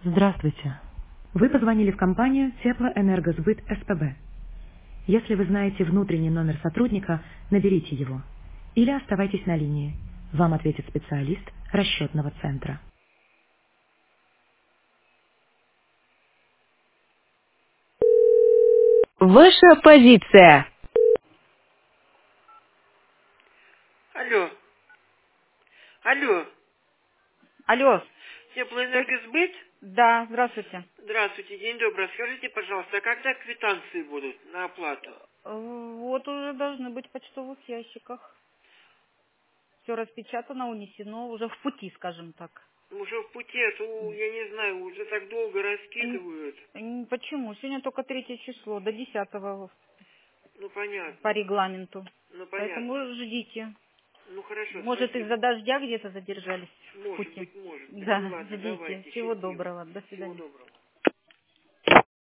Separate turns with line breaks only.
Здравствуйте. Вы позвонили в компанию Теплоэнергосбыт СПБ. Если вы знаете внутренний номер сотрудника, наберите его. Или оставайтесь на линии. Вам ответит специалист расчетного центра. Ваша позиция.
Алло, алло,
Алло,
теплоэнергосбыт?
да, здравствуйте.
Здравствуйте, день добрый. Скажите, пожалуйста, а когда квитанции будут на оплату?
Вот уже должны быть в почтовых ящиках. Все распечатано, унесено, уже в пути, скажем так.
Уже в пути, а то, я не знаю, уже так долго раскидывают.
Почему? Сегодня только 3 число, до 10
Ну,
по
понятно,
регламенту.
ну, понятно.
Поэтому ждите.
Ну, хорошо,
Может, из-за
спасибо.
дождя где-то задержались в
Может
пути.
быть, может быть. Ну,
Да,
ладно,
ждите.
давайте,
Всего
счастливо.
доброго. До
Всего
свидания.
доброго.